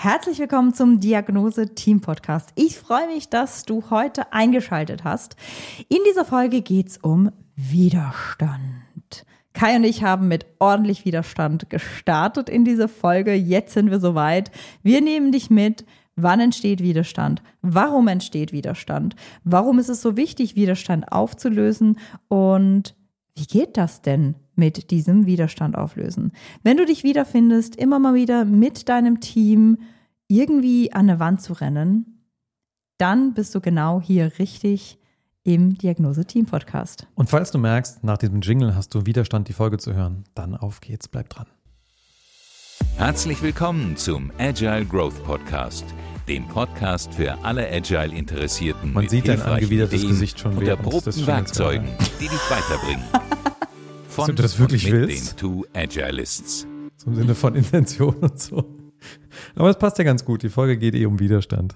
Herzlich willkommen zum Diagnose-Team-Podcast. Ich freue mich, dass du heute eingeschaltet hast. In dieser Folge geht es um Widerstand. Kai und ich haben mit ordentlich Widerstand gestartet in diese Folge. Jetzt sind wir soweit. Wir nehmen dich mit. Wann entsteht Widerstand? Warum entsteht Widerstand? Warum ist es so wichtig, Widerstand aufzulösen? Und wie geht das denn mit diesem Widerstand auflösen? Wenn du dich wiederfindest, immer mal wieder mit deinem Team irgendwie an eine Wand zu rennen, dann bist du genau hier richtig im Diagnose-Team-Podcast. Und falls du merkst, nach diesem Jingle hast du Widerstand, die Folge zu hören, dann auf geht's, bleib dran. Herzlich willkommen zum Agile Growth Podcast, dem Podcast für alle Agile-Interessierten. Man sieht dein angewidertes Ideen Gesicht schon und erprobten Werkzeugen, die dich weiterbringen. Ob du das wirklich mit willst? den Two Agilists. Im Sinne von Intention und so. Aber es passt ja ganz gut, die Folge geht um Widerstand.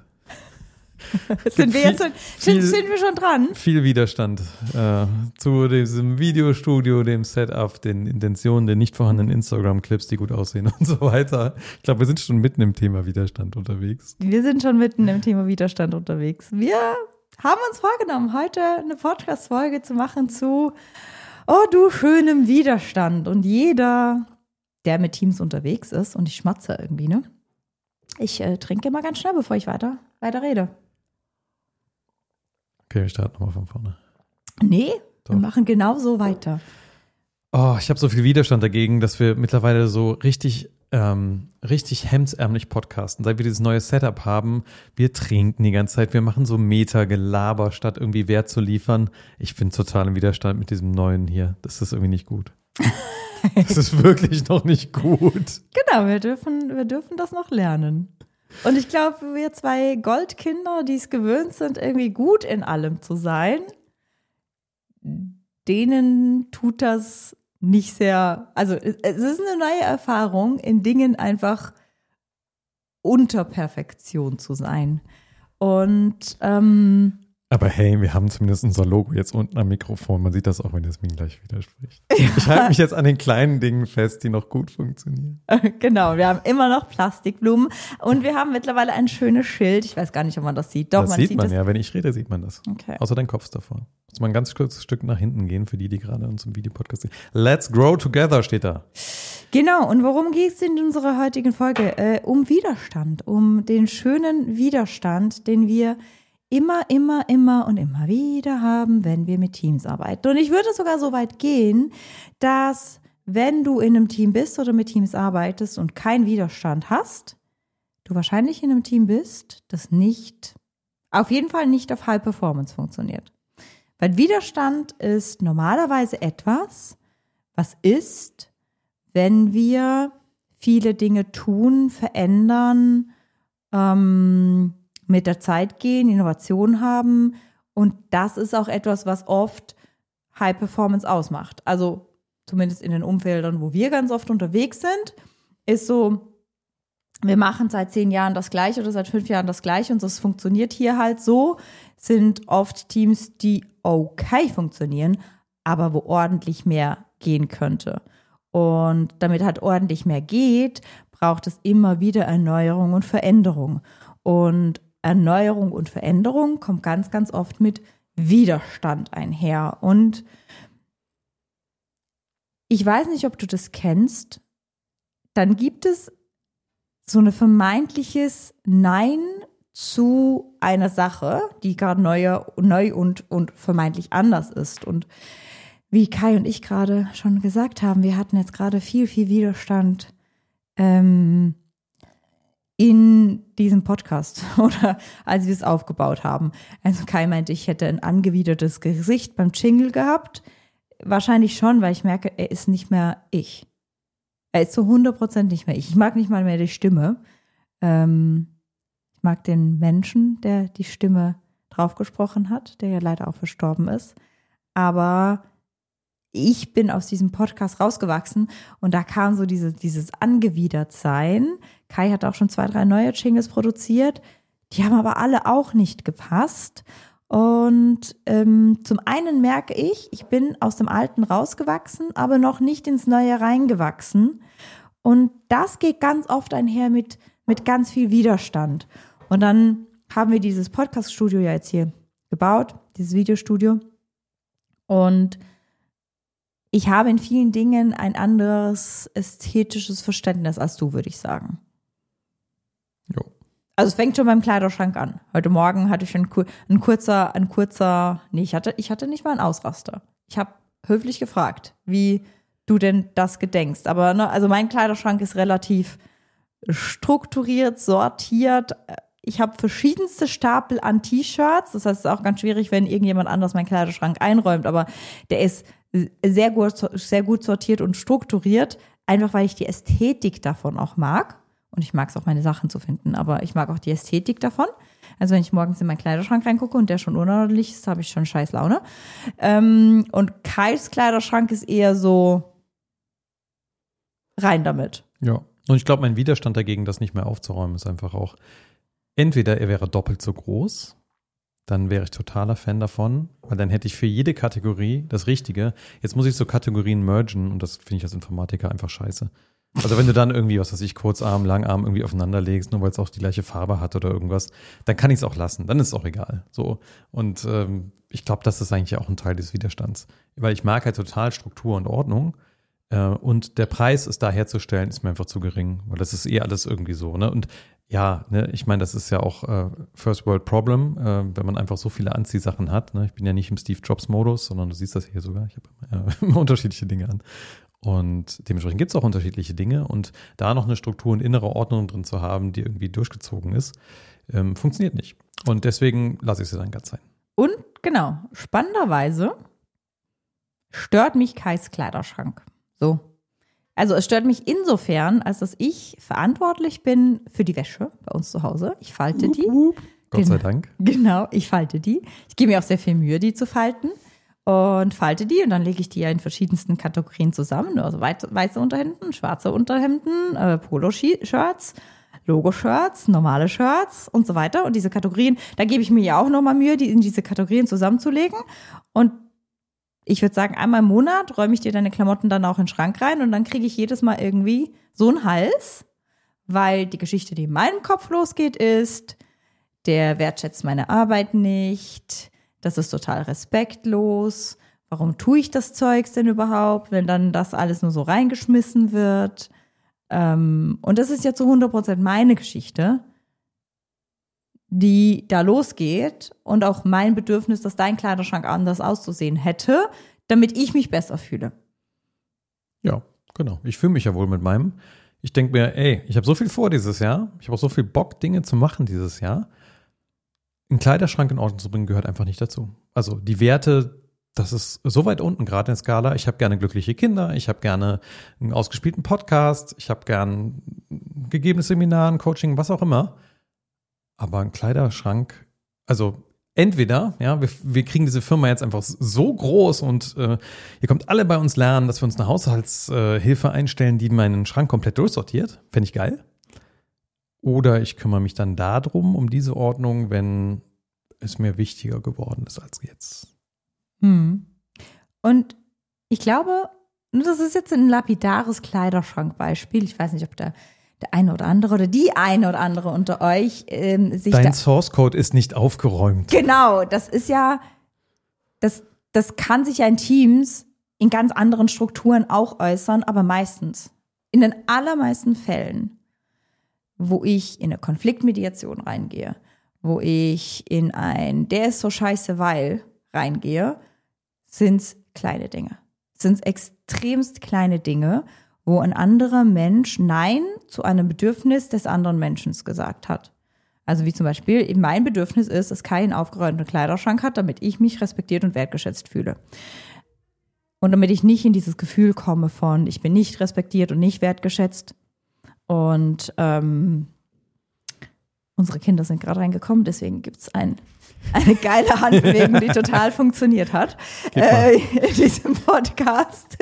Sind wir schon dran? Viel Widerstand zu diesem Videostudio, dem Setup, den Intentionen, den nicht vorhandenen Instagram-Clips, die gut aussehen und so weiter. Ich glaube, wir sind schon mitten im Thema Widerstand unterwegs. Wir sind schon mitten im Thema Widerstand unterwegs. Wir haben uns vorgenommen, heute eine Podcast-Folge zu machen zu "Oh, du schönem Widerstand". Und jeder, der mit Teams unterwegs ist, und ich schmatze irgendwie, ne? Ich trinke mal ganz schnell, bevor ich weiter rede. Okay, wir starten nochmal von vorne. Nee, Doch. wir machen genau so weiter. Oh, ich habe so viel Widerstand dagegen, dass wir mittlerweile so richtig hemdsärmlich podcasten. Seit wir dieses neue Setup haben, wir trinken die ganze Zeit, wir machen so Meta-Gelaber, statt irgendwie Wert zu liefern. Ich bin total im Widerstand mit diesem neuen hier. Das ist irgendwie nicht gut. Das ist wirklich noch nicht gut. Genau, wir dürfen das noch lernen. Und ich glaube, wir zwei Goldkinder, die es gewöhnt sind, irgendwie gut in allem zu sein, denen tut das nicht sehr, also es ist eine neue Erfahrung, in Dingen einfach unter Perfektion zu sein. Und Aber hey, wir haben zumindest unser Logo jetzt unten am Mikrofon. Man sieht das auch, wenn Jasmin gleich widerspricht. Ja. Ich halte mich jetzt an den kleinen Dingen fest, die noch gut funktionieren. Genau, wir haben immer noch Plastikblumen und wir haben mittlerweile ein schönes Schild. Ich weiß gar nicht, ob man das sieht. Doch, das sieht man ja, wenn ich rede, sieht man das. Okay. Außer dein Kopf davor. Muss man ein ganz kurzes Stück nach hinten gehen, für die gerade uns im Videopodcast sehen. Let's grow together steht da. Genau, und worum geht es in unserer heutigen Folge? Um Widerstand, um den schönen Widerstand, den wir immer und immer wieder haben, wenn wir mit Teams arbeiten. Und ich würde sogar so weit gehen, dass wenn du in einem Team bist oder mit Teams arbeitest und keinen Widerstand hast, du wahrscheinlich in einem Team bist, das auf jeden Fall nicht auf High Performance funktioniert. Weil Widerstand ist normalerweise etwas, was ist, wenn wir viele Dinge tun, verändern, mit der Zeit gehen, Innovation haben, und das ist auch etwas, was oft High Performance ausmacht. Also zumindest in den Umfeldern, wo wir ganz oft unterwegs sind, ist so, wir machen seit 10 Jahren das Gleiche oder seit 5 Jahren das Gleiche und das funktioniert hier halt so, sind oft Teams, die okay funktionieren, aber wo ordentlich mehr gehen könnte. Und damit halt ordentlich mehr geht, braucht es immer wieder Erneuerung und Veränderung. Und Erneuerung und Veränderung kommt ganz, ganz oft mit Widerstand einher. Und ich weiß nicht, ob du das kennst, dann gibt es so ein vermeintliches Nein zu einer Sache, die gerade neu und vermeintlich anders ist. Und wie Kai und ich gerade schon gesagt haben, wir hatten jetzt gerade viel Widerstand in diesem Podcast oder als wir es aufgebaut haben. Also Kai meinte, ich hätte ein angewidertes Gesicht beim Jingle gehabt. Wahrscheinlich schon, weil ich merke, er ist nicht mehr ich. Er ist zu 100% nicht mehr ich. Ich mag nicht mal mehr die Stimme. Ich mag den Menschen, der die Stimme draufgesprochen hat, der ja leider auch verstorben ist. Aber ich bin aus diesem Podcast rausgewachsen und da kam so dieses Angewidertsein. Kai hat auch schon 2, 3 neue Jingles produziert. Die haben aber alle auch nicht gepasst. Und zum einen merke ich bin aus dem Alten rausgewachsen, aber noch nicht ins Neue reingewachsen. Und das geht ganz oft einher mit mit ganz viel Widerstand. Und dann haben wir dieses Podcast-Studio ja jetzt hier gebaut, dieses Videostudio. Und ich habe in vielen Dingen ein anderes ästhetisches Verständnis als du, würde ich sagen. Jo. Also es fängt schon beim Kleiderschrank an. Heute Morgen hatte ich ein kurzer, ich hatte nicht mal einen Ausraster. Ich habe höflich gefragt, wie du denn das gedenkst. Aber ne, also mein Kleiderschrank ist relativ strukturiert, sortiert. Ich habe verschiedenste Stapel an T-Shirts. Das heißt, es ist auch ganz schwierig, wenn irgendjemand anders meinen Kleiderschrank einräumt. Aber der ist sehr gut sortiert und strukturiert, einfach weil ich die Ästhetik davon auch mag. Und ich mag es auch, meine Sachen zu finden, aber ich mag auch die Ästhetik davon. Also wenn ich morgens in meinen Kleiderschrank reingucke und der schon unordentlich ist, habe ich schon scheiß Laune. Und Kais Kleiderschrank ist eher so rein damit. Ja, und ich glaube, mein Widerstand dagegen, das nicht mehr aufzuräumen, ist einfach auch, entweder er wäre doppelt so groß, dann wäre ich totaler Fan davon, weil dann hätte ich für jede Kategorie das Richtige. Jetzt muss ich so Kategorien mergen und das finde ich als Informatiker einfach scheiße. Also wenn du dann irgendwie, was weiß ich, Kurzarm, Langarm irgendwie aufeinander legst, nur weil es auch die gleiche Farbe hat oder irgendwas, dann kann ich es auch lassen, dann ist es auch egal. So. Und ich glaube, das ist eigentlich auch ein Teil des Widerstands. Weil ich mag halt total Struktur und Ordnung. Und der Preis, es da herzustellen, ist mir einfach zu gering, weil das ist alles irgendwie so, ne? Und ja, ne, ich meine, das ist ja auch First World Problem, wenn man einfach so viele Anziehsachen hat. Ne? Ich bin ja nicht im Steve Jobs-Modus, sondern du siehst das hier sogar. Ich habe immer unterschiedliche Dinge an. Und dementsprechend gibt es auch unterschiedliche Dinge. Und da noch eine Struktur und innere Ordnung drin zu haben, die irgendwie durchgezogen ist, funktioniert nicht. Und deswegen lasse ich sie dann ganz sein. Und genau, spannenderweise stört mich Kais Kleiderschrank. So. Also es stört mich insofern, als dass ich verantwortlich bin für die Wäsche bei uns zu Hause. Ich falte die. Gott sei Dank. Genau, ich falte die. Ich gebe mir auch sehr viel Mühe, die zu falten. Und falte die und dann lege ich die ja in verschiedensten Kategorien zusammen. Also weiße Unterhemden, schwarze Unterhemden, Polo-Shirts, Logo-Shirts, normale Shirts und so weiter. Und diese Kategorien, da gebe ich mir ja auch nochmal Mühe, die in diese Kategorien zusammenzulegen. Und ich würde sagen, einmal im Monat räume ich dir deine Klamotten dann auch in den Schrank rein und dann kriege ich jedes Mal irgendwie so einen Hals, weil die Geschichte, die in meinem Kopf losgeht, ist, der wertschätzt meine Arbeit nicht, das ist total respektlos, warum tue ich das Zeugs denn überhaupt, wenn dann das alles nur so reingeschmissen wird. Und das ist ja zu 100% meine Geschichte, die da losgeht und auch mein Bedürfnis, dass dein Kleiderschrank anders auszusehen hätte, damit ich mich besser fühle. Ja, genau. Ich fühle mich ja wohl mit meinem. Ich denke mir, ich habe so viel vor dieses Jahr. Ich habe auch so viel Bock, Dinge zu machen dieses Jahr. Einen Kleiderschrank in Ordnung zu bringen, gehört einfach nicht dazu. Also die Werte, das ist so weit unten gerade in der Skala. Ich habe gerne glückliche Kinder, ich habe gerne einen ausgespielten Podcast, ich habe gerne ein gegebenes Seminar, ein Coaching, was auch immer. Aber ein Kleiderschrank, also entweder, ja, wir kriegen diese Firma jetzt einfach so groß und ihr kommt alle bei uns lernen, dass wir uns eine Haushaltshilfe einstellen, die meinen Schrank komplett durchsortiert. Fände ich geil. Oder ich kümmere mich dann darum, um diese Ordnung, wenn es mir wichtiger geworden ist als jetzt. Und ich glaube, das ist jetzt ein lapidares Kleiderschrankbeispiel. Ich weiß nicht, ob der eine oder andere oder die eine oder andere unter euch sich Dein Source Code ist nicht aufgeräumt. Genau, das ist ja, das kann sich ja in Teams in ganz anderen Strukturen auch äußern, aber meistens, in den allermeisten Fällen, wo ich in eine Konfliktmediation reingehe, wo ich in ein der ist so scheiße, weil reingehe, sind es kleine Dinge. Sind es extremst kleine Dinge, wo ein anderer Mensch Nein zu einem Bedürfnis des anderen Menschen gesagt hat. Also wie zum Beispiel, mein Bedürfnis ist, dass Kai einen aufgeräumten Kleiderschrank hat, damit ich mich respektiert und wertgeschätzt fühle. Und damit ich nicht in dieses Gefühl komme von, ich bin nicht respektiert und nicht wertgeschätzt. Und unsere Kinder sind gerade reingekommen, deswegen gibt es eine geile Handbewegung, die total funktioniert hat in diesem Podcast.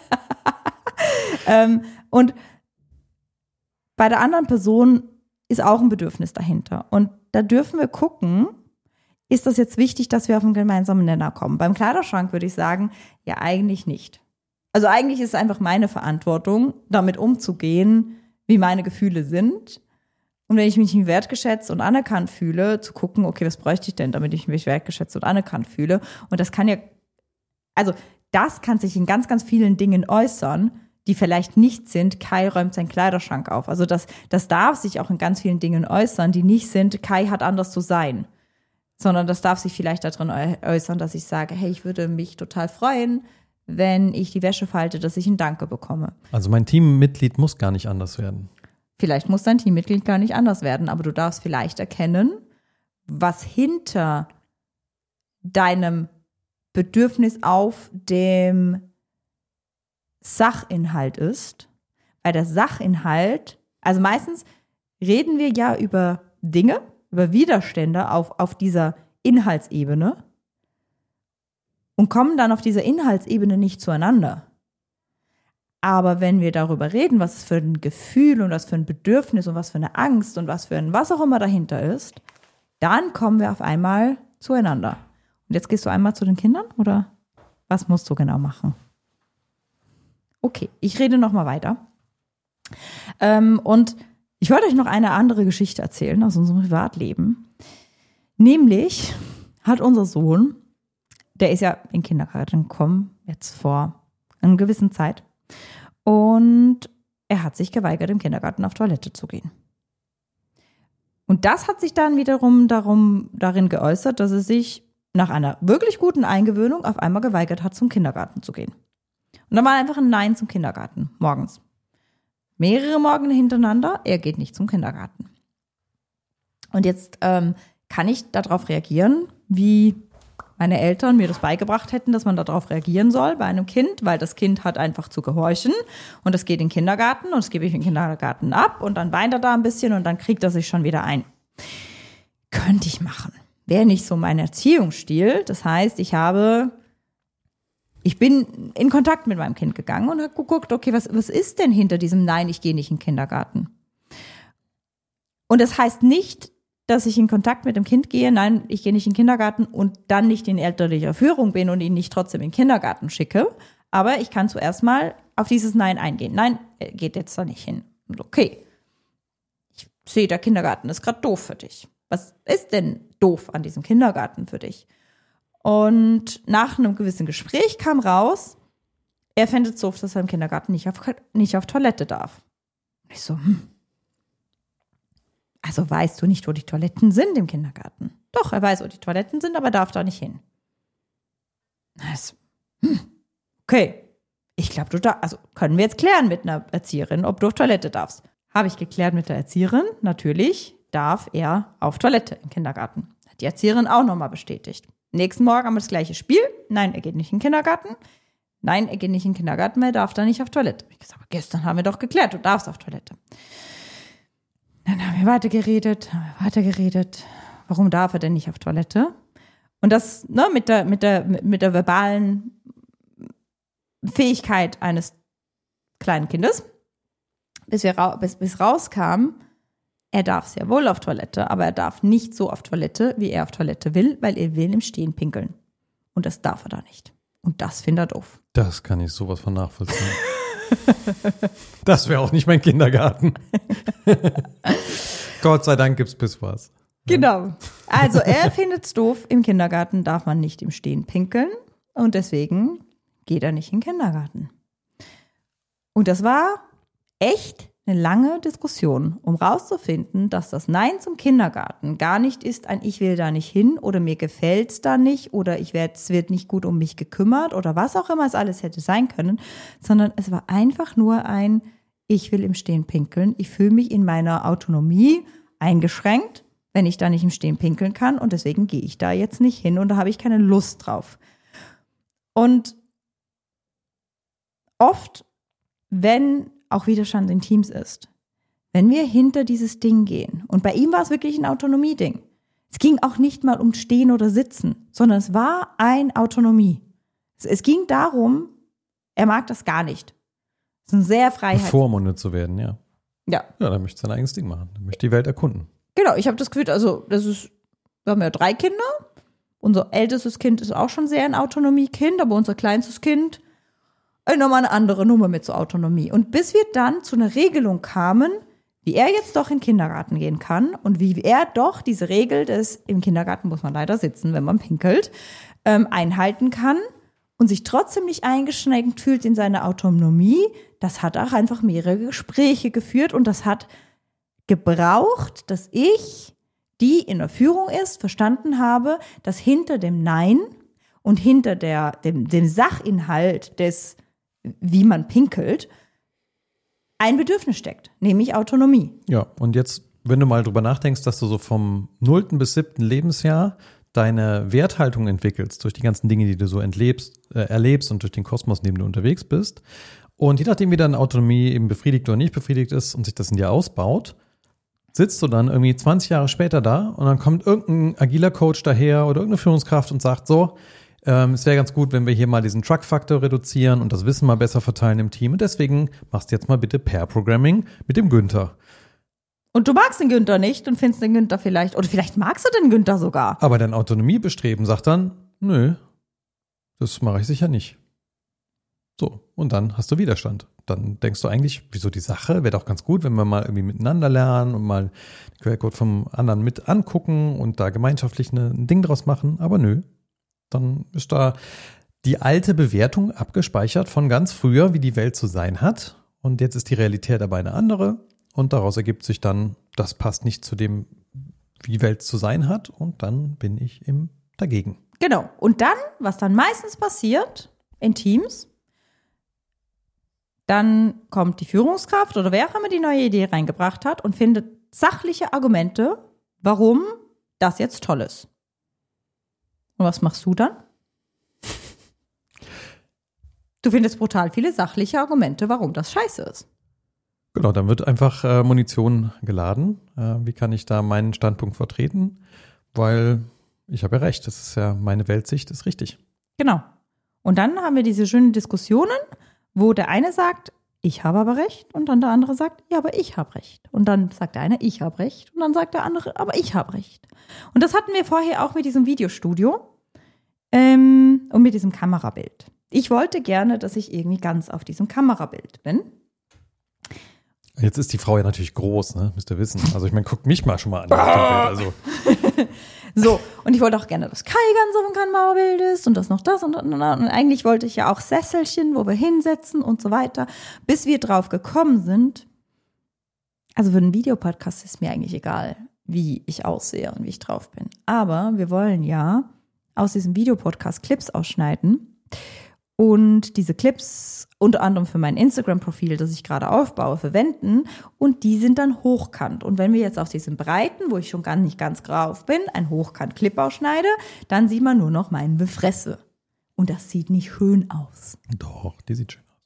Und bei der anderen Person ist auch ein Bedürfnis dahinter. Und da dürfen wir gucken, ist das jetzt wichtig, dass wir auf einen gemeinsamen Nenner kommen? Beim Kleiderschrank würde ich sagen, ja, eigentlich nicht. Also eigentlich ist es einfach meine Verantwortung, damit umzugehen, wie meine Gefühle sind. Und wenn ich mich nicht wertgeschätzt und anerkannt fühle, zu gucken, okay, was bräuchte ich denn, damit ich mich wertgeschätzt und anerkannt fühle? Und das kann ja, also das kann sich in ganz, ganz vielen Dingen äußern, die vielleicht nicht sind, Kai räumt seinen Kleiderschrank auf. Also das darf sich auch in ganz vielen Dingen äußern, die nicht sind, Kai hat anders zu sein. Sondern das darf sich vielleicht darin äußern, dass ich sage, hey, ich würde mich total freuen, wenn ich die Wäsche falte, dass ich ein Danke bekomme. Also mein Teammitglied muss gar nicht anders werden. Vielleicht muss dein Teammitglied gar nicht anders werden, aber du darfst vielleicht erkennen, was hinter deinem Bedürfnis auf dem Sachinhalt ist. Weil der Sachinhalt, also meistens reden wir ja über Dinge, über Widerstände auf dieser Inhaltsebene und kommen dann auf dieser Inhaltsebene nicht zueinander. Aber wenn wir darüber reden, was es für ein Gefühl und was für ein Bedürfnis und was für eine Angst und was für ein was auch immer dahinter ist, dann kommen wir auf einmal zueinander. Und jetzt gehst du einmal zu den Kindern oder was musst du genau machen? Okay, ich rede nochmal weiter. Und ich wollte euch noch eine andere Geschichte erzählen aus unserem Privatleben. Nämlich hat unser Sohn, der ist ja in den Kindergarten gekommen, jetzt vor einer gewissen Zeit. Und er hat sich geweigert, im Kindergarten auf Toilette zu gehen. Und das hat sich dann wiederum darin geäußert, dass er sich nach einer wirklich guten Eingewöhnung auf einmal geweigert hat, zum Kindergarten zu gehen. Und dann war einfach ein Nein zum Kindergarten, morgens. Mehrere Morgen hintereinander, er geht nicht zum Kindergarten. Und jetzt kann ich darauf reagieren, wie meine Eltern mir das beigebracht hätten, dass man darauf reagieren soll bei einem Kind, weil das Kind hat einfach zu gehorchen und es geht in den Kindergarten und das gebe ich in den Kindergarten ab und dann weint er da ein bisschen und dann kriegt er sich schon wieder ein. Könnte ich machen. Wäre nicht so mein Erziehungsstil. Das heißt, ich bin in Kontakt mit meinem Kind gegangen und habe geguckt, okay, was ist denn hinter diesem Nein, ich gehe nicht in den Kindergarten? Und das heißt nicht, dass ich in Kontakt mit dem Kind gehe, nein, ich gehe nicht in den Kindergarten und dann nicht in elterlicher Führung bin und ihn nicht trotzdem in den Kindergarten schicke. Aber ich kann zuerst mal auf dieses Nein eingehen. Nein, er geht jetzt da nicht hin. Und okay, ich sehe, der Kindergarten ist gerade doof für dich. Was ist denn doof an diesem Kindergarten für dich? Und nach einem gewissen Gespräch kam raus, er fände es doof, dass er im Kindergarten nicht auf Toilette darf. Und ich so, Also weißt du nicht, wo die Toiletten sind im Kindergarten? Doch, er weiß, wo die Toiletten sind, aber darf da nicht hin. Also, okay, ich glaube, also können wir jetzt klären mit einer Erzieherin, ob du auf Toilette darfst. Habe ich geklärt mit der Erzieherin, natürlich darf er auf Toilette im Kindergarten. Hat die Erzieherin auch nochmal bestätigt. Nächsten Morgen haben wir das gleiche Spiel. Nein, er geht nicht in den Kindergarten. Nein, er geht nicht in den Kindergarten, er darf da nicht auf Toilette. Ich gesagt, aber gestern haben wir doch geklärt, du darfst auf Toilette. Dann haben wir weitergeredet. Warum darf er denn nicht auf Toilette? Und das mit der verbalen Fähigkeit eines kleinen Kindes, bis rauskam, er darf sehr wohl auf Toilette, aber er darf nicht so auf Toilette, wie er auf Toilette will, weil er will im Stehen pinkeln. Und das darf er da nicht. Und das findet er doof. Das kann ich sowas von nachvollziehen. Das wäre auch nicht mein Kindergarten. Gott sei Dank gibt's bis was. Genau. Also er findet es doof, im Kindergarten darf man nicht im Stehen pinkeln und deswegen geht er nicht in den Kindergarten. Und das war echt eine lange Diskussion, um rauszufinden, dass das Nein zum Kindergarten gar nicht ist ein Ich will da nicht hin oder mir gefällt's da nicht oder es wird nicht gut um mich gekümmert oder was auch immer es alles hätte sein können, sondern es war einfach nur ein Ich will im Stehen pinkeln. Ich fühle mich in meiner Autonomie eingeschränkt, wenn ich da nicht im Stehen pinkeln kann und deswegen gehe ich da jetzt nicht hin und da habe ich keine Lust drauf. Und oft, wenn auch Widerstand in Teams ist, wenn wir hinter dieses Ding gehen, und bei ihm war es wirklich ein Autonomie-Ding. Es ging auch nicht mal um Stehen oder Sitzen, sondern es war ein Autonomie. Es ging darum, er mag das gar nicht. Es ist ein sehr Freiheit. Bevormundet zu werden, ja. Ja. Ja, dann möchte sein eigenes Ding machen. Dann möchte die Welt erkunden. Genau, ich habe das Gefühl, wir haben ja 3 Kinder. Unser ältestes Kind ist auch schon sehr ein Autonomie-Kind, aber unser kleinstes Kind nochmal eine andere Nummer mit so Autonomie. Und bis wir dann zu einer Regelung kamen, wie er jetzt doch in den Kindergarten gehen kann und wie er doch diese Regel des, im Kindergarten muss man leider sitzen, wenn man pinkelt, einhalten kann und sich trotzdem nicht eingeschränkt fühlt in seiner Autonomie. Das hat auch einfach mehrere Gespräche geführt und das hat gebraucht, dass ich, die in der Führung ist, verstanden habe, dass hinter dem Nein und hinter dem Sachinhalt des, wie man pinkelt, ein Bedürfnis steckt, nämlich Autonomie. Ja, und jetzt, wenn du mal drüber nachdenkst, dass du so vom 0. bis 7. Lebensjahr deine Werthaltung entwickelst durch die ganzen Dinge, die du so erlebst und durch den Kosmos, in dem du unterwegs bist. Und je nachdem, wie deine Autonomie eben befriedigt oder nicht befriedigt ist und sich das in dir ausbaut, sitzt du dann irgendwie 20 Jahre später da und dann kommt irgendein agiler Coach daher oder irgendeine Führungskraft und sagt so, es wäre ganz gut, wenn wir hier mal diesen Truck-Faktor reduzieren und das Wissen mal besser verteilen im Team. Und deswegen machst du jetzt mal bitte Pair-Programming mit dem Günther. Und du magst den Günther nicht und findest den Günther vielleicht, oder vielleicht magst du den Günther sogar. Aber dein Autonomiebestreben sagt dann, nö, das mache ich sicher nicht. So, und dann hast du Widerstand. Dann denkst du eigentlich, wieso die Sache? Wäre doch ganz gut, wenn wir mal irgendwie miteinander lernen und mal den Quellcode vom anderen mit angucken und da gemeinschaftlich ein Ding draus machen. Aber nö. Dann ist da die alte Bewertung abgespeichert von ganz früher, wie die Welt zu sein hat. Und jetzt ist die Realität aber eine andere. Und daraus ergibt sich dann, das passt nicht zu dem, wie die Welt zu sein hat. Und dann bin ich im Dagegen. Genau. Und dann, was dann meistens passiert in Teams, dann kommt die Führungskraft oder wer auch immer die neue Idee reingebracht hat und findet sachliche Argumente, warum das jetzt toll ist. Und was machst du dann? Du findest brutal viele sachliche Argumente, warum das scheiße ist. Genau, dann wird einfach Munition geladen. Wie kann ich da meinen Standpunkt vertreten? Weil ich habe ja recht, das ist ja meine Weltsicht, ist richtig. Genau. Und dann haben wir diese schönen Diskussionen, wo der eine sagt, ich habe aber recht und dann der andere sagt, ja, aber ich habe recht. Und dann sagt der eine, ich habe recht und dann sagt der andere, aber ich habe recht. Und das hatten wir vorher auch mit diesem Videostudio und mit diesem Kamerabild. Ich wollte gerne, dass ich irgendwie ganz auf diesem Kamerabild bin. Jetzt ist die Frau ja natürlich groß, ne? Müsst ihr wissen. Also ich meine, guckt mich mal schon mal an. Also. So, und ich wollte auch gerne, dass Kai ganz auf dem Kamerabild ist und das noch das und eigentlich wollte ich ja auch Sesselchen, wo wir hinsetzen und so weiter, bis wir drauf gekommen sind. Also für einen Videopodcast ist mir eigentlich egal, wie ich aussehe und wie ich drauf bin. Aber wir wollen ja aus diesem Videopodcast Clips ausschneiden und diese Clips unter anderem für mein Instagram-Profil, das ich gerade aufbaue, verwenden und die sind dann hochkant. Und wenn wir jetzt auf diesem breiten, wo ich schon gar nicht ganz drauf bin, einen Hochkant-Clip ausschneide, dann sieht man nur noch meine Fresse. Und das sieht nicht schön aus. Doch, die sieht schön aus.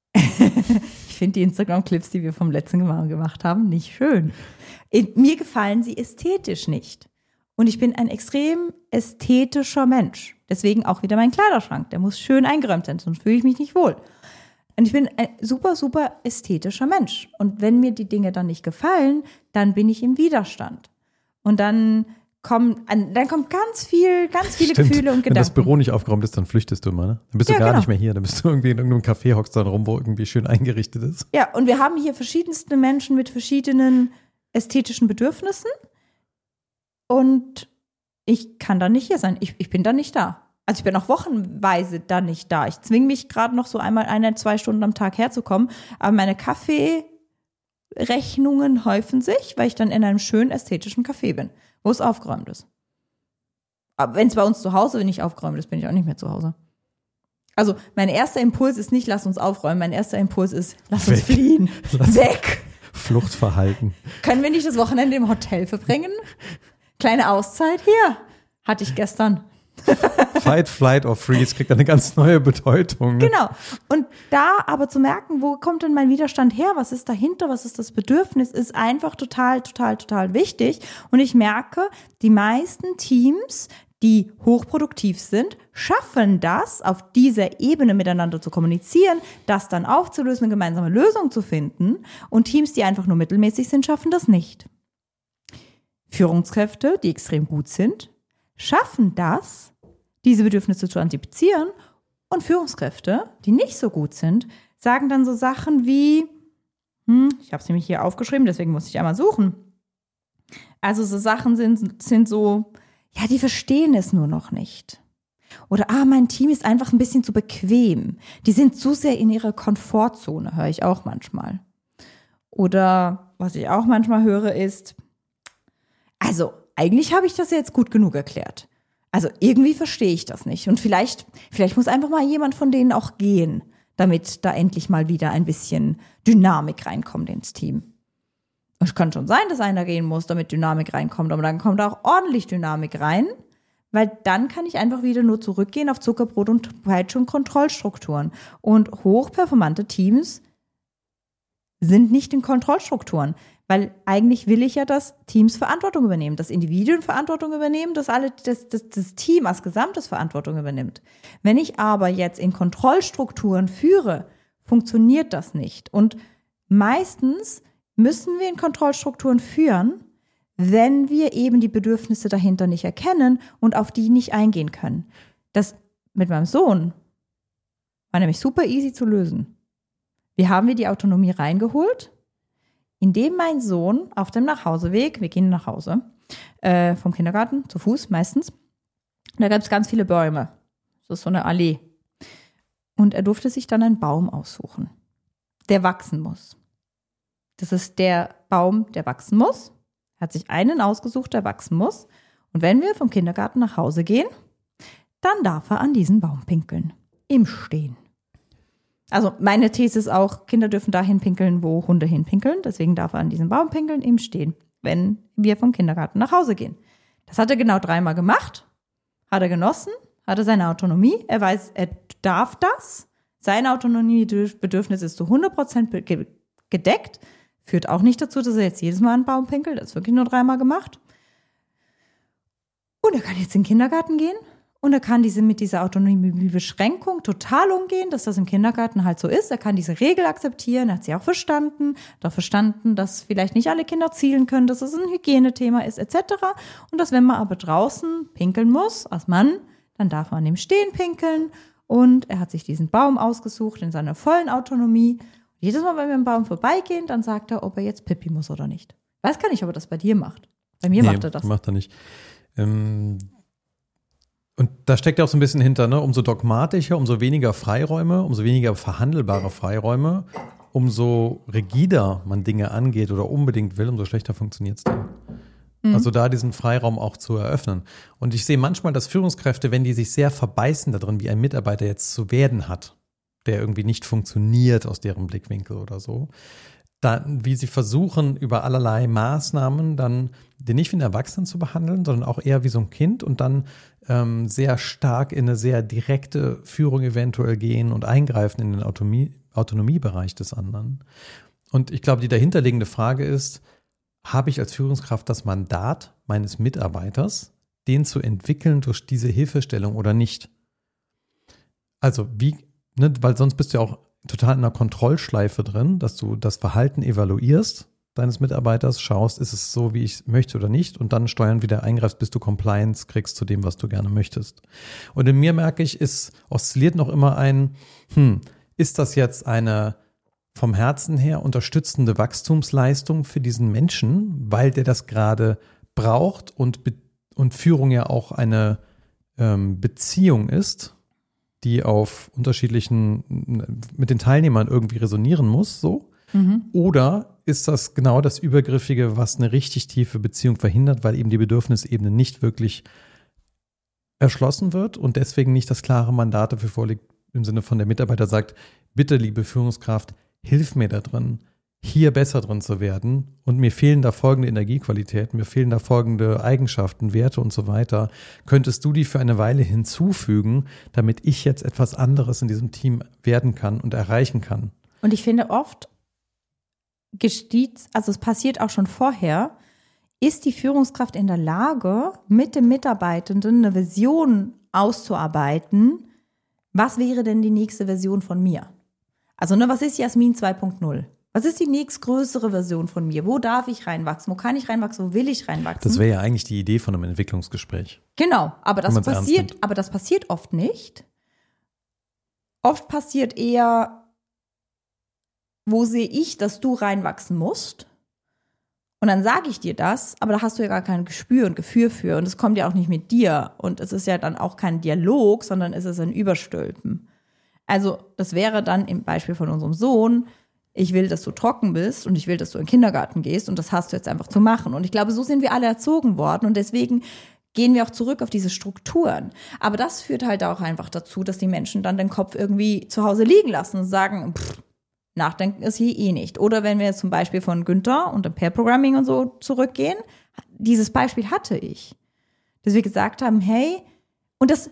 Ich finde die Instagram-Clips, die wir vom letzten Mal gemacht haben, nicht schön. Mir gefallen sie ästhetisch nicht. Und ich bin ein extrem ästhetischer Mensch. Deswegen auch wieder mein Kleiderschrank. Der muss schön eingeräumt sein, sonst fühle ich mich nicht wohl. Und ich bin ein super, super ästhetischer Mensch. Und wenn mir die Dinge dann nicht gefallen, dann bin ich im Widerstand. Und dann kommt ganz viele Gefühle und Gedanken. Wenn das Büro nicht aufgeräumt ist, dann flüchtest du immer, ne? Dann bist du gar nicht mehr hier. Dann bist du irgendwie in irgendeinem Café, hockst dann rum, wo irgendwie schön eingerichtet ist. Ja, und wir haben hier verschiedenste Menschen mit verschiedenen ästhetischen Bedürfnissen. Und ich kann da nicht hier sein. Ich bin da nicht da. Also ich bin auch wochenweise da nicht da. Ich zwinge mich gerade noch so einmal 1-2 Stunden am Tag herzukommen. Aber meine Kaffeerechnungen häufen sich, weil ich dann in einem schönen ästhetischen Café bin, wo es aufgeräumt ist. Aber wenn es bei uns zu Hause nicht aufgeräumt ist, bin ich auch nicht mehr zu Hause. Also mein erster Impuls ist nicht, lass uns aufräumen. Mein erster Impuls ist, lass uns fliehen. Weg. Fluchtverhalten. Können wir nicht das Wochenende im Hotel verbringen? Kleine Auszeit hier. Hatte ich gestern. Fight, Flight or Freeze kriegt eine ganz neue Bedeutung. Ne? Genau. Und da aber zu merken, wo kommt denn mein Widerstand her? Was ist dahinter? Was ist das Bedürfnis? Ist einfach total wichtig. Und ich merke, die meisten Teams, die hochproduktiv sind, schaffen das, auf dieser Ebene miteinander zu kommunizieren, das dann aufzulösen, eine gemeinsame Lösung zu finden. Und Teams, die einfach nur mittelmäßig sind, schaffen das nicht. Führungskräfte, die extrem gut sind, schaffen das, diese Bedürfnisse zu antizipieren, und Führungskräfte, die nicht so gut sind, sagen dann so Sachen wie, Ich habe es nämlich hier aufgeschrieben, deswegen muss ich einmal suchen. Also so Sachen sind so, ja, die verstehen es nur noch nicht. Oder, mein Team ist einfach ein bisschen zu bequem. Die sind zu sehr in ihrer Komfortzone, höre ich auch manchmal. Oder was ich auch manchmal höre ist, also eigentlich habe ich das jetzt gut genug erklärt. Also irgendwie verstehe ich das nicht. Und vielleicht muss einfach mal jemand von denen auch gehen, damit da endlich mal wieder ein bisschen Dynamik reinkommt ins Team. Es kann schon sein, dass einer gehen muss, damit Dynamik reinkommt, aber dann kommt auch ordentlich Dynamik rein, weil dann kann ich einfach wieder nur zurückgehen auf Zuckerbrot und Peitsche und Kontrollstrukturen. Und hochperformante Teams sind nicht in Kontrollstrukturen, weil eigentlich will ich ja, dass Teams Verantwortung übernehmen, dass Individuen Verantwortung übernehmen, dass das Team als Gesamtes Verantwortung übernimmt. Wenn ich aber jetzt in Kontrollstrukturen führe, funktioniert das nicht. Und meistens müssen wir in Kontrollstrukturen führen, wenn wir eben die Bedürfnisse dahinter nicht erkennen und auf die nicht eingehen können. Das mit meinem Sohn war nämlich super easy zu lösen. Wir haben die Autonomie reingeholt, indem mein Sohn auf dem Nachhauseweg, wir gehen nach Hause, vom Kindergarten, zu Fuß meistens, da gab es ganz viele Bäume. Das ist so eine Allee. Und er durfte sich dann einen Baum aussuchen, der wachsen muss. Das ist der Baum, der wachsen muss. Er hat sich einen ausgesucht, der wachsen muss. Und wenn wir vom Kindergarten nach Hause gehen, dann darf er an diesen Baum pinkeln. Im Stehen. Also meine These ist auch, Kinder dürfen dahin pinkeln, wo Hunde hinpinkeln. Deswegen darf er an diesem Baum pinkeln, im Stehen, wenn wir vom Kindergarten nach Hause gehen. Das hat er genau 3-mal gemacht. Hat er genossen, hatte seine Autonomie. Er weiß, er darf das. Sein Autonomiebedürfnis ist zu 100% gedeckt. Führt auch nicht dazu, dass er jetzt jedes Mal einen Baum pinkelt. Das ist wirklich nur 3-mal gemacht. Und er kann jetzt in den Kindergarten gehen. Und er kann mit dieser Autonomiebeschränkung total umgehen, dass das im Kindergarten halt so ist. Er kann diese Regel akzeptieren. Er hat sie auch verstanden. Er hat verstanden, dass vielleicht nicht alle Kinder zielen können, dass es ein Hygienethema ist, etc. Und dass, wenn man aber draußen pinkeln muss, als Mann, dann darf man an dem Stehen pinkeln. Und er hat sich diesen Baum ausgesucht in seiner vollen Autonomie. Jedes Mal, wenn wir am Baum vorbeigehen, dann sagt er, ob er jetzt Pipi muss oder nicht. Ich weiß gar nicht, ob er das bei dir macht. Bei mir macht er das. Macht er nicht. Und da steckt ja auch so ein bisschen hinter, ne? Umso dogmatischer, umso weniger Freiräume, umso weniger verhandelbare Freiräume, umso rigider man Dinge angeht oder unbedingt will, umso schlechter funktioniert es dann. Also da diesen Freiraum auch zu eröffnen. Und ich sehe manchmal, dass Führungskräfte, wenn die sich sehr verbeißen darin, wie ein Mitarbeiter jetzt zu werden hat, der irgendwie nicht funktioniert aus deren Blickwinkel oder so, dann, wie sie versuchen, über allerlei Maßnahmen dann den nicht wie einen Erwachsenen zu behandeln, sondern auch eher wie so ein Kind und dann sehr stark in eine sehr direkte Führung eventuell gehen und eingreifen in den Autonomiebereich des anderen. Und ich glaube, die dahinterliegende Frage ist, habe ich als Führungskraft das Mandat meines Mitarbeiters, den zu entwickeln durch diese Hilfestellung oder nicht? Also weil sonst bist du ja auch total in einer Kontrollschleife drin, dass du das Verhalten evaluierst deines Mitarbeiters, schaust, ist es so, wie ich möchte oder nicht und dann steuern wieder eingreifst, bis du Compliance kriegst zu dem, was du gerne möchtest. Und in mir merke ich, oszilliert noch immer ist das jetzt eine vom Herzen her unterstützende Wachstumsleistung für diesen Menschen, weil der das gerade braucht und Führung ja auch eine Beziehung ist, die auf mit den Teilnehmern irgendwie resonieren muss, so. Oder ist das genau das Übergriffige, was eine richtig tiefe Beziehung verhindert, weil eben die Bedürfnisebene nicht wirklich erschlossen wird und deswegen nicht das klare Mandat dafür vorliegt, im Sinne von der Mitarbeiter sagt, bitte, liebe Führungskraft, hilf mir da drin, hier besser drin zu werden und mir fehlen da folgende Energiequalitäten, mir fehlen da folgende Eigenschaften, Werte und so weiter. Könntest du die für eine Weile hinzufügen, damit ich jetzt etwas anderes in diesem Team werden kann und erreichen kann? Und ich finde oft es passiert auch schon vorher, ist die Führungskraft in der Lage, mit dem Mitarbeitenden eine Vision auszuarbeiten, was wäre denn die nächste Version von mir? Also was ist Jasmin 2.0? Was ist die nächstgrößere Version von mir? Wo darf ich reinwachsen? Wo kann ich reinwachsen? Wo will ich reinwachsen? Das wäre ja eigentlich die Idee von einem Entwicklungsgespräch. Genau, aber das passiert oft nicht. Oft passiert eher, wo sehe ich, dass du reinwachsen musst? Und dann sage ich dir das, aber da hast du ja gar kein Gespür und Gefühl für. Und es kommt ja auch nicht mit dir. Und es ist ja dann auch kein Dialog, sondern es ist ein Überstülpen. Also das wäre dann im Beispiel von unserem Sohn, ich will, dass du trocken bist und ich will, dass du in den Kindergarten gehst und das hast du jetzt einfach zu machen. Und ich glaube, so sind wir alle erzogen worden und deswegen gehen wir auch zurück auf diese Strukturen. Aber das führt halt auch einfach dazu, dass die Menschen dann den Kopf irgendwie zu Hause liegen lassen und sagen, nachdenken ist hier eh nicht. Oder wenn wir jetzt zum Beispiel von Günther und dem Pair-Programming und so zurückgehen, dieses Beispiel hatte ich. Dass wir gesagt haben, hey, und das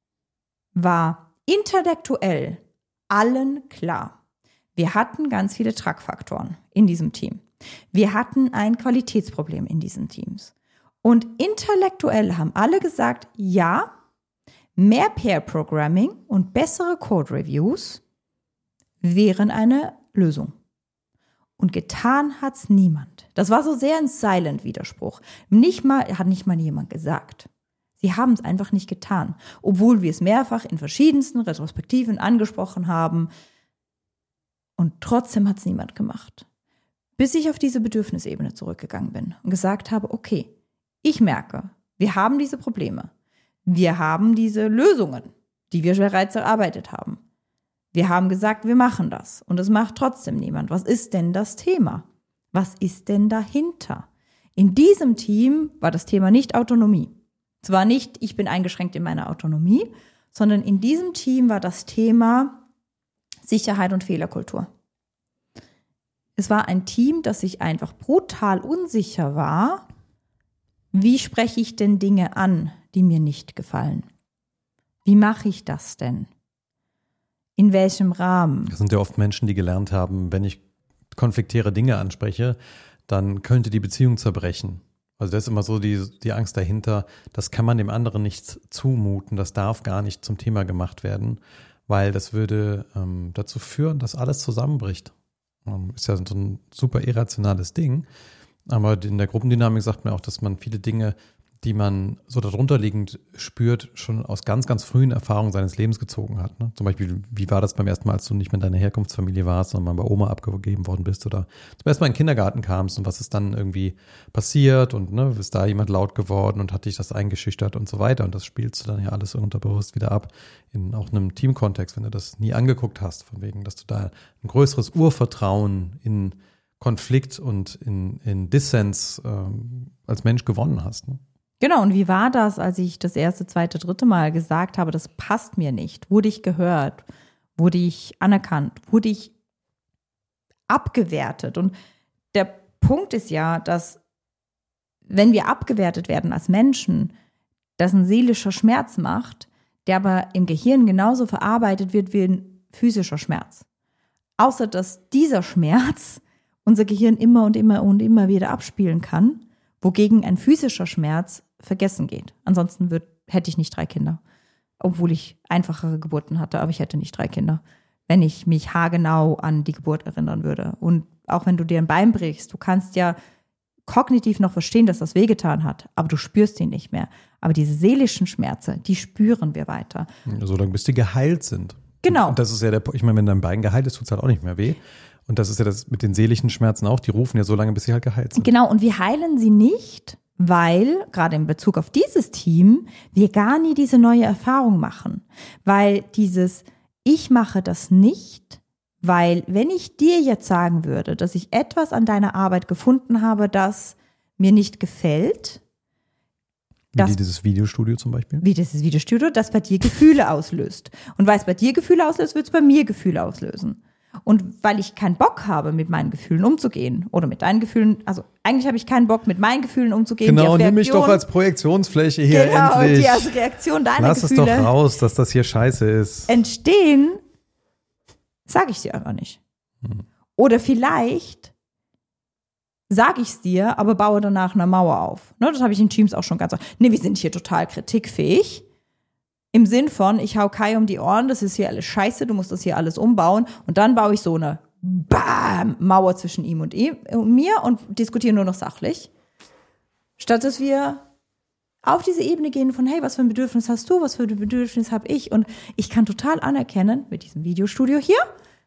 war intellektuell allen klar. Wir hatten ganz viele Tragfaktoren in diesem Team. Wir hatten ein Qualitätsproblem in diesen Teams. Und intellektuell haben alle gesagt, ja, mehr Pair-Programming und bessere Code-Reviews wären eine Lösung. Und getan hat's niemand. Das war so sehr ein Silent-Widerspruch. Hat nicht mal jemand gesagt. Sie haben es einfach nicht getan, obwohl wir es mehrfach in verschiedensten Retrospektiven angesprochen haben. Und trotzdem hat es niemand gemacht. Bis ich auf diese Bedürfnisebene zurückgegangen bin und gesagt habe, okay, ich merke, wir haben diese Probleme. Wir haben diese Lösungen, die wir bereits erarbeitet haben. Wir haben gesagt, wir machen das. Und es macht trotzdem niemand. Was ist denn das Thema? Was ist denn dahinter? In diesem Team war das Thema nicht Autonomie. Es war nicht, ich bin eingeschränkt in meiner Autonomie, sondern in diesem Team war das Thema Sicherheit und Fehlerkultur. Es war ein Team, das sich einfach brutal unsicher war. Wie spreche ich denn Dinge an, die mir nicht gefallen? Wie mache ich das denn? In welchem Rahmen? Das sind ja oft Menschen, die gelernt haben, wenn ich konfliktäre Dinge anspreche, dann könnte die Beziehung zerbrechen. Also da ist immer so die Angst dahinter, das kann man dem anderen nicht zumuten, das darf gar nicht zum Thema gemacht werden, weil das würde dazu führen, dass alles zusammenbricht. Ist ja so ein super irrationales Ding. Aber in der Gruppendynamik sagt man auch, dass man viele Dinge, die man so darunter liegend spürt, schon aus ganz, ganz frühen Erfahrungen seines Lebens gezogen hat. Ne? Zum Beispiel, wie war das beim ersten Mal, als du nicht mehr in deiner Herkunftsfamilie warst, sondern mal bei Oma abgegeben worden bist oder zum ersten Mal in den Kindergarten kamst und was ist dann irgendwie passiert und ne, ist da jemand laut geworden und hat dich das eingeschüchtert und so weiter. Und das spielst du dann ja alles unterbewusst wieder ab in auch einem Teamkontext, wenn du das nie angeguckt hast, von wegen, dass du da ein größeres Urvertrauen in Konflikt und in Dissens als Mensch gewonnen hast. Ne? Genau, und wie war das, als ich das erste, zweite, dritte Mal gesagt habe, das passt mir nicht? Wurde ich gehört? Wurde ich anerkannt? Wurde ich abgewertet? Und der Punkt ist ja, dass wenn wir abgewertet werden als Menschen, das ein seelischer Schmerz macht, der aber im Gehirn genauso verarbeitet wird wie ein physischer Schmerz. Außer dass dieser Schmerz unser Gehirn immer und immer und immer wieder abspielen kann, wogegen ein physischer Schmerz vergessen geht. Ansonsten hätte ich nicht 3 Kinder, obwohl ich einfachere Geburten hatte, aber ich hätte nicht 3 Kinder, wenn ich mich haargenau an die Geburt erinnern würde. Und auch wenn du dir ein Bein brichst, du kannst ja kognitiv noch verstehen, dass das wehgetan hat, aber du spürst ihn nicht mehr. Aber diese seelischen Schmerzen, die spüren wir weiter. Solange bis die geheilt sind. Genau. Und das ist ja ich meine, wenn dein Bein geheilt ist, tut es halt auch nicht mehr weh. Und das ist ja das mit den seelischen Schmerzen auch, die rufen ja so lange, bis sie halt geheilt sind. Genau, und wir heilen sie nicht, weil, gerade in Bezug auf dieses Team, wir gar nie diese neue Erfahrung machen. Weil ich mache das nicht, weil wenn ich dir jetzt sagen würde, dass ich etwas an deiner Arbeit gefunden habe, das mir nicht gefällt. Wie dieses Videostudio zum Beispiel? Wie dieses Videostudio, das bei dir Gefühle auslöst. Und weil es bei dir Gefühle auslöst, wird es bei mir Gefühle auslösen. Und weil ich keinen Bock habe, mit meinen Gefühlen umzugehen oder mit deinen Gefühlen, also eigentlich habe ich keinen Bock, mit meinen Gefühlen umzugehen. Genau, nimm mich doch als Projektionsfläche hier endlich. Genau, die als Reaktion deiner Lass Gefühle. Lass es doch raus, dass das hier scheiße ist. Entstehen, sage ich dir einfach nicht. Oder vielleicht sage ich es dir, aber baue danach eine Mauer auf. Ne, das habe ich in Teams auch schon ganz oft. Nee, wir sind hier total kritikfähig. Im Sinn von, ich hau Kai um die Ohren, das ist hier alles scheiße, du musst das hier alles umbauen. Und dann baue ich so eine Mauer zwischen ihm und mir und diskutiere nur noch sachlich. Statt dass wir auf diese Ebene gehen von, hey, was für ein Bedürfnis hast du, was für ein Bedürfnis habe ich? Und ich kann total anerkennen, mit diesem Videostudio hier,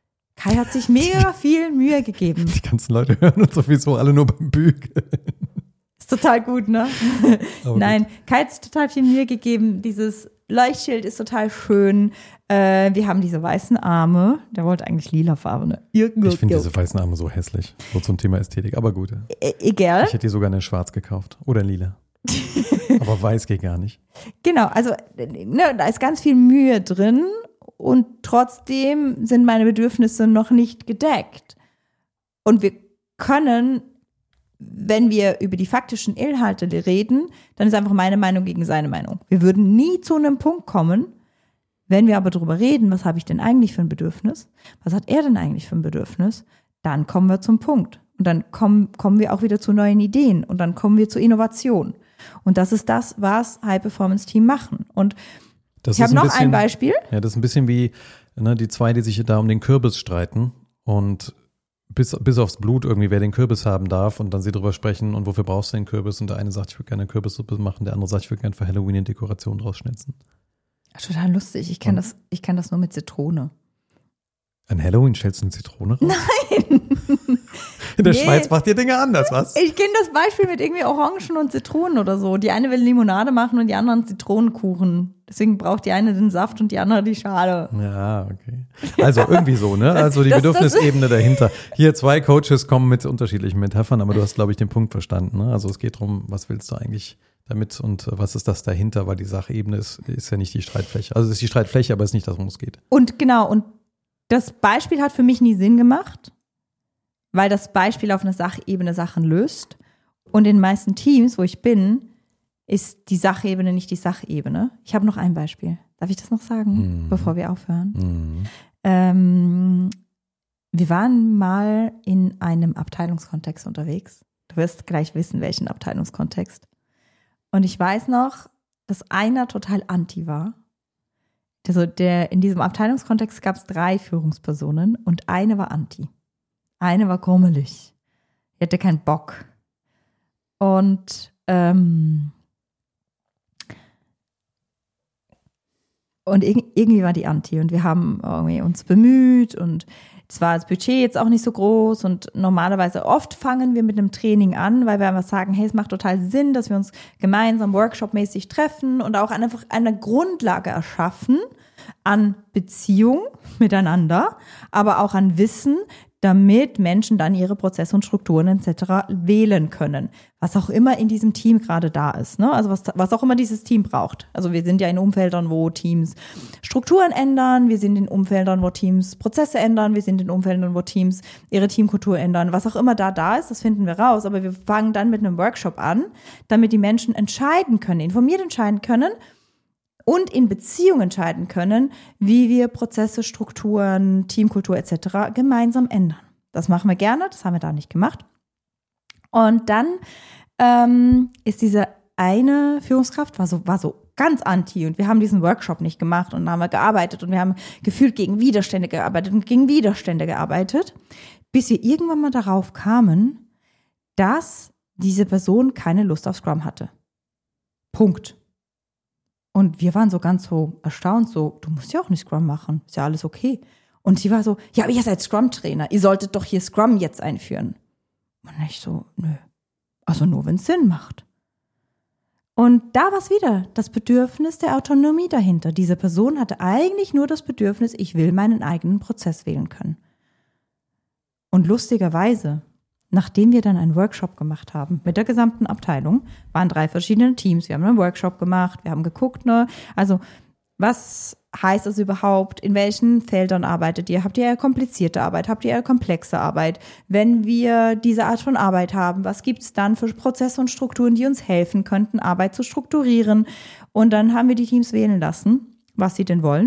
Kai hat sich mega viel Mühe gegeben. Die ganzen Leute hören uns sowieso alle nur beim Bügeln. Ist total gut, ne? Nein, Kai hat sich total viel Mühe gegeben. Dieses Leuchtschild ist total schön. Wir haben diese weißen Arme. Der wollte eigentlich lilafarbene. Ich finde diese weißen Arme so hässlich. So zum Thema Ästhetik. Aber gut. Egal. Ich hätte die sogar in schwarz gekauft. Oder in lila. Aber weiß geht gar nicht. Genau, also ne, da ist ganz viel Mühe drin. Und trotzdem sind meine Bedürfnisse noch nicht gedeckt. Und wir können, wenn wir über die faktischen Inhalte reden, dann ist einfach meine Meinung gegen seine Meinung. Wir würden nie zu einem Punkt kommen, wenn wir aber darüber reden, was habe ich denn eigentlich für ein Bedürfnis? Was hat er denn eigentlich für ein Bedürfnis? Dann kommen wir zum Punkt. Und dann kommen wir auch wieder zu neuen Ideen. Und dann kommen wir zur Innovation. Und das ist das, was High-Performance-Team machen. Und ich habe noch ein Beispiel. Ja, das ist ein bisschen wie die zwei, die sich da um den Kürbis streiten und bis aufs Blut irgendwie, wer den Kürbis haben darf und dann sie drüber sprechen und wofür brauchst du den Kürbis und der eine sagt, ich würde gerne eine Kürbissuppe machen, der andere sagt, ich würde gerne für Halloween eine Dekoration draus schnitzen. Total lustig. Ich kenn das nur mit Zitrone. An Halloween stellst du eine Zitrone raus? Nein! In der Schweiz macht ihr Dinge anders, was? Ich kenne das Beispiel mit irgendwie Orangen und Zitronen oder so. Die eine will Limonade machen und die andere einen Zitronenkuchen. Deswegen braucht die eine den Saft und die andere die Schale. Ja, okay. Also irgendwie so, ne? Also die Bedürfnisebene dahinter. Hier 2 Coaches kommen mit unterschiedlichen Metaphern, aber du hast, glaube ich, den Punkt verstanden, ne? Also es geht darum, was willst du eigentlich damit und was ist das dahinter, weil die Sachebene ist ja nicht die Streitfläche. Also es ist die Streitfläche, aber es ist nicht das, worum es geht. Und genau, und das Beispiel hat für mich nie Sinn gemacht, weil das Beispiel auf einer Sachebene Sachen löst. Und in den meisten Teams, wo ich bin, ist die Sachebene nicht die Sachebene. Ich habe noch ein Beispiel. Darf ich das noch sagen, bevor wir aufhören? Wir waren mal in einem Abteilungskontext unterwegs. Du wirst gleich wissen, welchen Abteilungskontext. Und ich weiß noch, dass einer total anti war. Also in diesem Abteilungskontext gab es 3 Führungspersonen und eine war anti. Eine war grummelig. Die hatte keinen Bock. Und irgendwie war die anti. Und wir haben irgendwie uns bemüht und es war das Budget jetzt auch nicht so groß und normalerweise oft fangen wir mit einem Training an, weil wir einfach sagen, hey, es macht total Sinn, dass wir uns gemeinsam workshopmäßig treffen und auch einfach eine Grundlage erschaffen an Beziehung miteinander, aber auch an Wissen, damit Menschen dann ihre Prozesse und Strukturen etc. wählen können. Was auch immer in diesem Team gerade da ist, ne? Also was auch immer dieses Team braucht. Also wir sind ja in Umfeldern, wo Teams Strukturen ändern, wir sind in Umfeldern, wo Teams Prozesse ändern, wir sind in Umfeldern, wo Teams ihre Teamkultur ändern. Was auch immer da ist, das finden wir raus. Aber wir fangen dann mit einem Workshop an, damit die Menschen entscheiden können, informiert entscheiden können, und in Beziehung entscheiden können, wie wir Prozesse, Strukturen, Teamkultur etc. gemeinsam ändern. Das machen wir gerne, das haben wir da nicht gemacht. Und dann ist diese eine Führungskraft, war so ganz anti und wir haben diesen Workshop nicht gemacht und dann haben wir gearbeitet und wir haben gefühlt gegen Widerstände gearbeitet, bis wir irgendwann mal darauf kamen, dass diese Person keine Lust auf Scrum hatte. Punkt. Und wir waren so ganz so erstaunt, so, du musst ja auch nicht Scrum machen, ist ja alles okay. Und sie war so, ja, aber ihr seid Scrum-Trainer, ihr solltet doch hier Scrum jetzt einführen. Und ich so, nö, also nur, wenn es Sinn macht. Und da war es wieder, das Bedürfnis der Autonomie dahinter. Diese Person hatte eigentlich nur das Bedürfnis, ich will meinen eigenen Prozess wählen können. Und lustigerweise, nachdem wir dann einen Workshop gemacht haben mit der gesamten Abteilung, waren 3 verschiedene Teams. Wir haben einen Workshop gemacht, wir haben geguckt, ne? Also was heißt das überhaupt? In welchen Feldern arbeitet ihr? Habt ihr eher komplizierte Arbeit? Habt ihr eher komplexe Arbeit? Wenn wir diese Art von Arbeit haben, was gibt es dann für Prozesse und Strukturen, die uns helfen könnten, Arbeit zu strukturieren? Und dann haben wir die Teams wählen lassen, was sie denn wollen.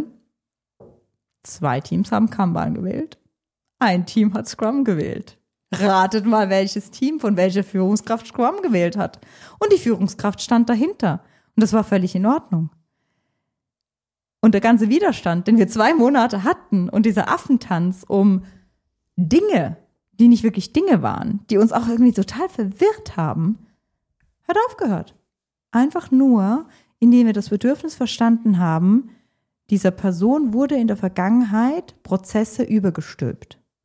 2 Teams haben Kanban gewählt. 1 Team hat Scrum gewählt. Ratet mal, welches Team von welcher Führungskraft Scrum gewählt hat. Und die Führungskraft stand dahinter. Und das war völlig in Ordnung. Und der ganze Widerstand, den wir 2 Monate hatten und dieser Affentanz um Dinge, die nicht wirklich Dinge waren, die uns auch irgendwie total verwirrt haben, hat aufgehört. Einfach nur, indem wir das Bedürfnis verstanden haben, dieser Person wurde in der Vergangenheit Prozesse übergestülpt.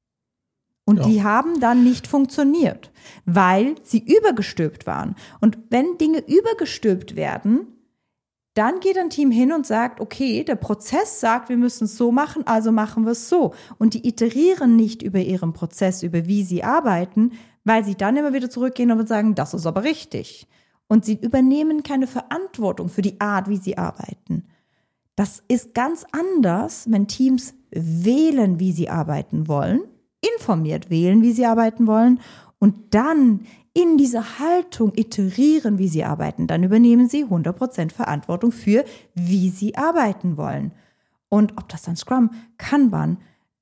Und die haben dann nicht funktioniert, weil sie übergestülpt waren. Und wenn Dinge übergestülpt werden, dann geht ein Team hin und sagt, okay, der Prozess sagt, wir müssen es so machen, also machen wir es so. Und die iterieren nicht über ihren Prozess, über wie sie arbeiten, weil sie dann immer wieder zurückgehen und sagen, das ist aber richtig. Und sie übernehmen keine Verantwortung für die Art, wie sie arbeiten. Das ist ganz anders, wenn Teams wählen, wie sie arbeiten wollen, informiert wählen, wie sie arbeiten wollen und dann in dieser Haltung iterieren, wie sie arbeiten. Dann übernehmen sie 100% Verantwortung für, wie sie arbeiten wollen. Und ob das dann Scrum, Kanban,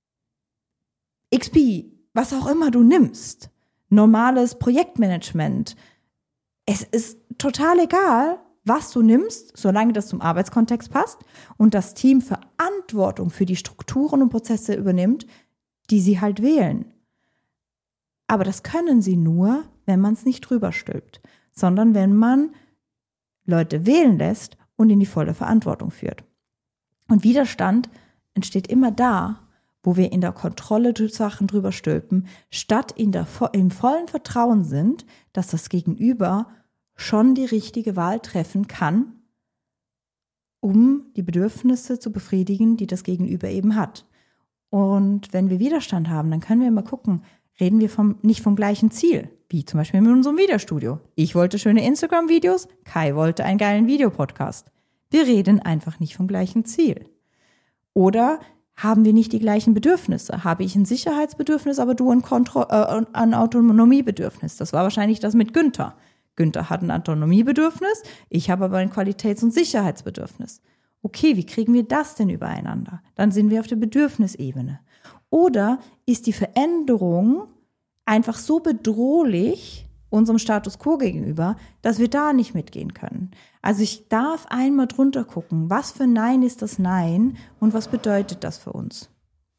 XP, was auch immer du nimmst, normales Projektmanagement, es ist total egal, was du nimmst, solange das zum Arbeitskontext passt und das Team Verantwortung für die Strukturen und Prozesse übernimmt, die sie halt wählen. Aber das können sie nur, wenn man es nicht drüber stülpt, sondern wenn man Leute wählen lässt und in die volle Verantwortung führt. Und Widerstand entsteht immer da, wo wir in der Kontrolle Sachen drüber stülpen, statt im vollen Vertrauen sind, dass das Gegenüber schon die richtige Wahl treffen kann, um die Bedürfnisse zu befriedigen, die das Gegenüber eben hat. Und wenn wir Widerstand haben, dann können wir immer gucken, reden wir nicht vom gleichen Ziel, wie zum Beispiel mit unserem Videostudio. Ich wollte schöne Instagram-Videos, Kai wollte einen geilen Videopodcast. Wir reden einfach nicht vom gleichen Ziel. Oder haben wir nicht die gleichen Bedürfnisse? Habe ich ein Sicherheitsbedürfnis, aber du ein Autonomiebedürfnis? Das war wahrscheinlich das mit Günther. Günther hat ein Autonomiebedürfnis, ich habe aber ein Qualitäts- und Sicherheitsbedürfnis. Okay, wie kriegen wir das denn übereinander? Dann sind wir auf der Bedürfnisebene. Oder ist die Veränderung einfach so bedrohlich unserem Status quo gegenüber, dass wir da nicht mitgehen können? Also ich darf einmal drunter gucken, was für Nein ist das Nein und was bedeutet das für uns?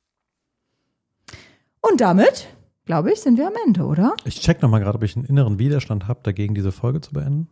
Und damit, glaube ich, sind wir am Ende, oder? Ich check nochmal gerade, ob ich einen inneren Widerstand habe, dagegen diese Folge zu beenden.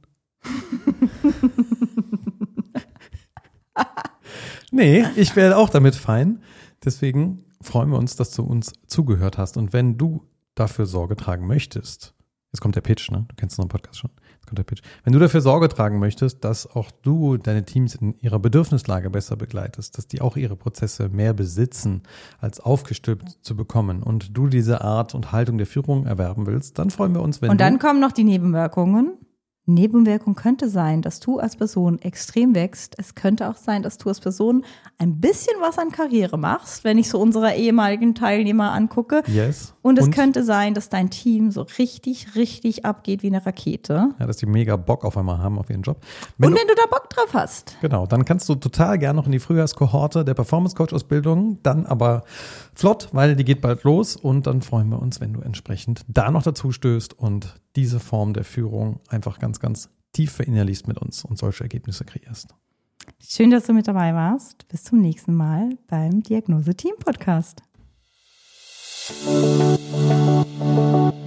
Nee, ich wäre auch damit fein. Deswegen freuen wir uns, dass du uns zugehört hast. Und wenn du dafür Sorge tragen möchtest, jetzt kommt der Pitch, ne? Du kennst unseren Podcast schon. Jetzt kommt der Pitch. Wenn du dafür Sorge tragen möchtest, dass auch du deine Teams in ihrer Bedürfnislage besser begleitest, dass die auch ihre Prozesse mehr besitzen, als aufgestülpt zu bekommen und du diese Art und Haltung der Führung erwerben willst, dann freuen wir uns, wenn Und dann kommen noch die Nebenwirkungen. Nebenwirkung könnte sein, dass du als Person extrem wächst. Es könnte auch sein, dass du als Person ein bisschen was an Karriere machst, wenn ich so unsere ehemaligen Teilnehmer angucke. Yes. Und es könnte sein, dass dein Team so richtig, richtig abgeht wie eine Rakete. Ja, dass die mega Bock auf einmal haben auf ihren Job. Wenn du da Bock drauf hast. Genau, dann kannst du total gerne noch in die Frühjahrskohorte der Performance-Coach-Ausbildung, dann aber flott, weil die geht bald los und dann freuen wir uns, wenn du entsprechend da noch dazu stößt und diese Form der Führung einfach ganz, ganz tief verinnerlichst mit uns und solche Ergebnisse kreierst. Schön, dass du mit dabei warst. Bis zum nächsten Mal beim Diagnose Team Podcast.